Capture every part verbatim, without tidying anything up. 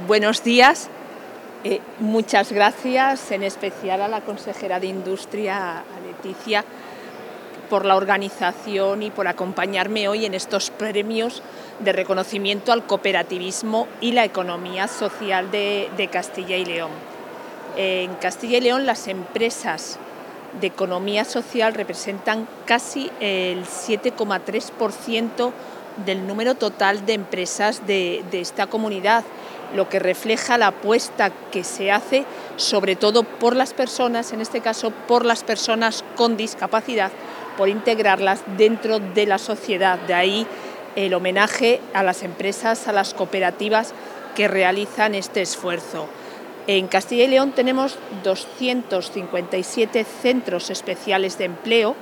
Buenos días, eh, muchas gracias, en especial a la consejera de Industria, a Leticia, por la organización y por acompañarme hoy en estos premios de reconocimiento al cooperativismo y la economía social de, de Castilla y León. En Castilla y León las empresas de economía social representan casi el siete coma tres por ciento del número total de empresas de, de esta comunidad, lo que refleja la apuesta que se hace sobre todo por las personas, en este caso por las personas con discapacidad, por integrarlas dentro de la sociedad. De ahí el homenaje a las empresas, a las cooperativas que realizan este esfuerzo. En Castilla y León tenemos doscientos cincuenta y siete centros especiales de empleo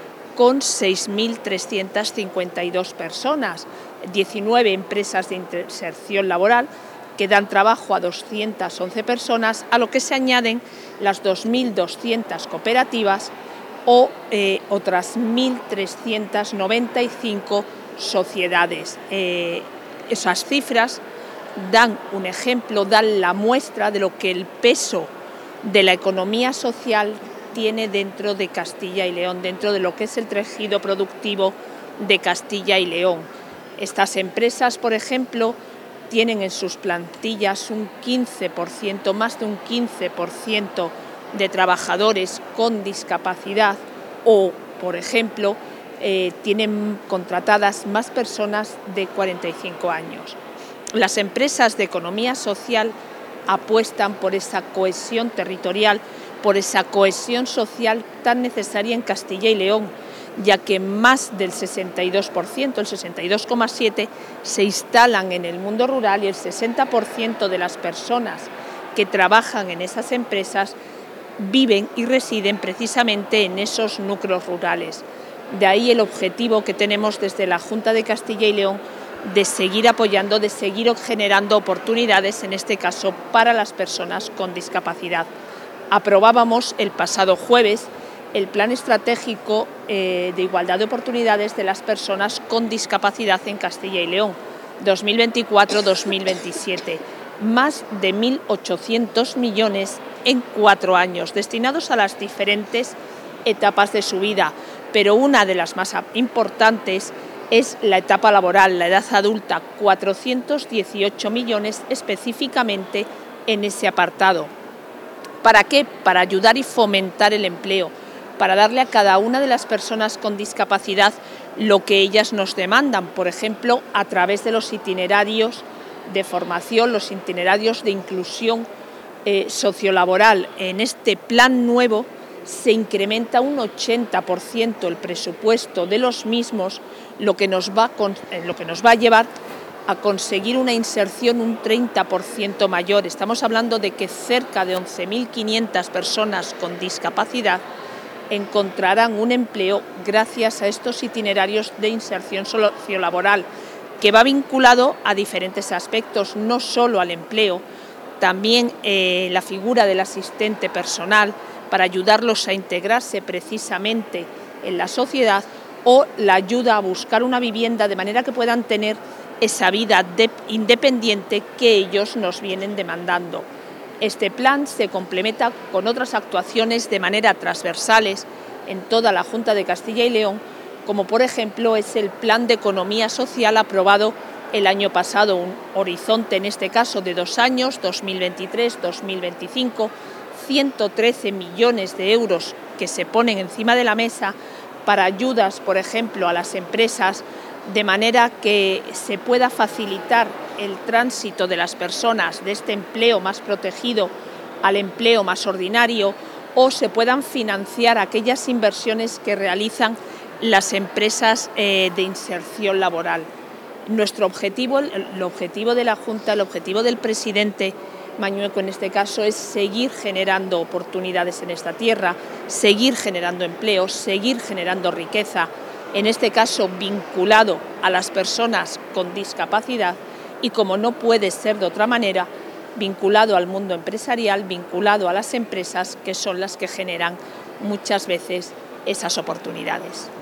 con seis mil trescientas cincuenta y dos personas, diecinueve empresas de inserción laboral que dan trabajo a doscientas once personas, a lo que se añaden las dos mil doscientas cooperativas o eh, otras mil trescientas noventa y cinco sociedades. Eh, esas cifras dan un ejemplo, dan la muestra de lo que el peso de la economía social tiene dentro de Castilla y León, dentro de lo que es el tejido productivo de Castilla y León. Estas empresas, por ejemplo, tienen en sus plantillas un quince por ciento, más de un quince por ciento de trabajadores con discapacidad o, por ejemplo, eh, tienen contratadas más personas de cuarenta y cinco años. Las empresas de economía social apuestan por esa cohesión territorial, por esa cohesión social tan necesaria en Castilla y León, ya que más del sesenta y dos por ciento, el sesenta y dos coma siete por ciento, se instalan en el mundo rural y el sesenta por ciento de las personas que trabajan en esas empresas viven y residen precisamente en esos núcleos rurales. De ahí el objetivo que tenemos desde la Junta de Castilla y León de seguir apoyando, de seguir generando oportunidades, en este caso para las personas con discapacidad. Aprobábamos el pasado jueves el Plan Estratégico eh, de Igualdad de Oportunidades de las Personas con Discapacidad en Castilla y León, dos mil veinticuatro a dos mil veintisiete. Más de mil ochocientos millones en cuatro años, destinados a las diferentes etapas de su vida, pero una de las más importantes es la etapa laboral, la edad adulta, cuatrocientos dieciocho millones específicamente en ese apartado. ¿Para qué? Para ayudar y fomentar el empleo, para darle a cada una de las personas con discapacidad lo que ellas nos demandan, por ejemplo, a través de los itinerarios de formación, los itinerarios de inclusión eh, sociolaboral. En este plan nuevo se incrementa un ochenta por ciento el presupuesto de los mismos, lo que nos va, con, eh, lo que nos va a llevar a conseguir una inserción un treinta por ciento mayor. Estamos hablando de que cerca de once mil quinientas personas con discapacidad encontrarán un empleo gracias a estos itinerarios de inserción sociolaboral, que va vinculado a diferentes aspectos, no solo al empleo, también eh, la figura del asistente personal para ayudarlos a integrarse precisamente en la sociedad, o la ayuda a buscar una vivienda de manera que puedan tener esa vida de, independiente que ellos nos vienen demandando. Este plan se complementa con otras actuaciones de manera transversales en toda la Junta de Castilla y León, como por ejemplo es el Plan de Economía Social aprobado el año pasado, un horizonte en este caso de dos años, dos mil veintitrés a dos mil veinticinco, ciento trece millones de euros que se ponen encima de la mesa para ayudas, por ejemplo, a las empresas, de manera que se pueda facilitar el tránsito de las personas de este empleo más protegido al empleo más ordinario, o se puedan financiar aquellas inversiones que realizan las empresas eh, de inserción laboral. Nuestro objetivo, el objetivo de la Junta, el objetivo del presidente Mañueco en este caso, es seguir generando oportunidades en esta tierra, seguir generando empleo, seguir generando riqueza, en este caso vinculado a las personas con discapacidad y, como no puede ser de otra manera, vinculado al mundo empresarial, vinculado a las empresas, que son las que generan muchas veces esas oportunidades.